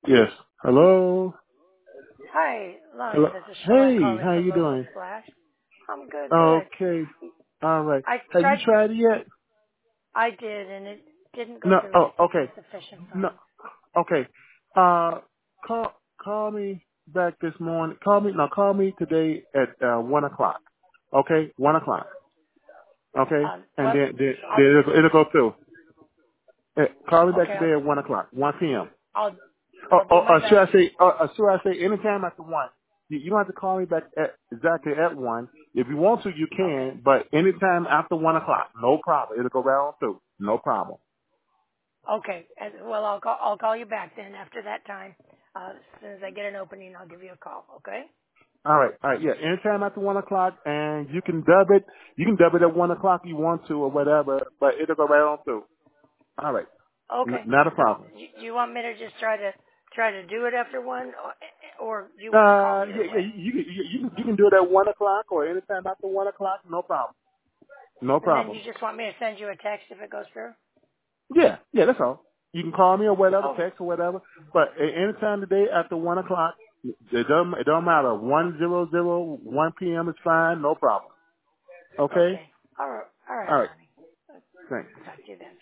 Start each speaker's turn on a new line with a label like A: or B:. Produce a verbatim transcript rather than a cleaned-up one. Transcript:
A: Yes. Hello.
B: Hi, Lonnie.
A: Hello.
B: This is Charlotte
A: Hey,
B: calling
A: how
B: from
A: you
B: Local
A: doing?
B: Splash. I'm good, good.
A: Okay. All right.
B: I
A: Have you
B: tried,
A: tried it yet?
B: I did, and it didn't go
A: No.
B: through.
A: Oh,
B: It says
A: okay.
B: insufficient
A: No.
B: funds.
A: Okay. Uh, call call me back this morning. Call me. No, call me today at uh, one o'clock. Okay, one o'clock. Okay,
B: Um,
A: and
B: what?
A: then then,
B: I'll,
A: then it'll, it'll go through. Eh, call me back
B: okay, I'll,
A: today at one o'clock, one p.m.
B: I'll,
A: Or,
B: I'll do
A: or,
B: my
A: or should
B: best.
A: I say, or, or should I say anytime after one? You, you don't have to call me back at, exactly at one. If you want to, you
B: Okay,
A: can, but anytime after one o'clock, no problem. It'll go right on through. No problem.
B: okay. And, well, I'll call, I'll call you back then after that time. Uh, as soon as I get an opening, I'll give you a call. Okay?
A: All right, all right, yeah. Anytime after one o'clock, and you can dub it. You can dub it at one o'clock you want to, or whatever, but it'll go right on through. All right, N-
B: Okay.
A: not a
B: So,
A: problem.
B: you, you want me to just try to try to do it after one, or, or do you want to call
A: Uh,
B: either
A: yeah, yeah.
B: way?
A: You, you, you, you can you can do it at one o'clock or anytime after one o'clock. No problem. No
B: And then
A: problem.
B: you just want me to send you a text if it goes through?
A: Yeah, yeah, that's all. You can call me or whatever,
B: Oh,
A: text or whatever. But a- anytime today after one o'clock, it don't it don't matter. One zero zero one p.m. is fine, no problem. Okay.
B: okay. All right, all right,
A: All right.
B: Lonnie.
A: Thanks.
B: Talk to you then.